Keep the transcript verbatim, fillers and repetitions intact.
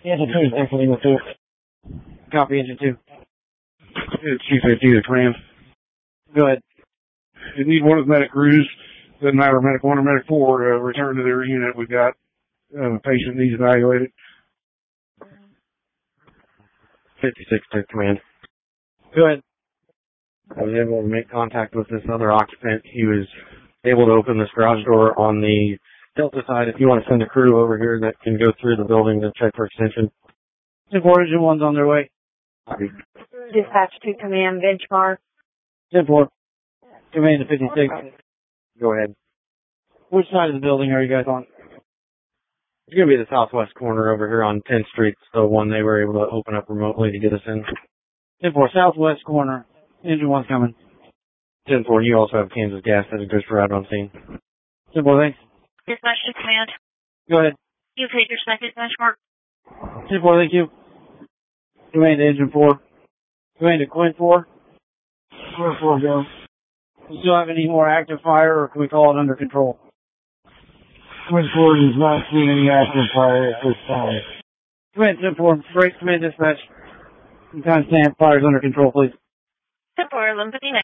Engine two is exiting the two. Copy, engine two. Chief fifty to command. Go ahead. You need one of the medic crews, doesn't matter, medic one or medic four, to return to their unit. We've got uh, a patient needs evaluated. fifty-six to command. Go ahead. I was able to make contact with this other occupant. He was able to open this garage door on the Delta side. If you want to send a crew over here that can go through the building to check for extension. ten four, engine one's on their way. Copy. Dispatch to command benchmark. ten four. Command to fifty-six. Go ahead. Which side of the building are you guys on? It's going to be the southwest corner over here on tenth street, the one they were able to open up remotely to get us in. ten four, southwest corner. Engine one's coming. ten four, you also have Kansas Gas that goes for out on scene. ten four, thanks. Dispatch to command. Go ahead. You've hit your second benchmark. ten four, thank you. Command to engine four. Command to Quint four. Quint four, go. Do you still have any more active fire, or can we call it under control? Quint four does not see any active fire at this time. Command ten four, break command dispatch. Timestamp, fire's under control, please. ten four, eleven fifty-nine.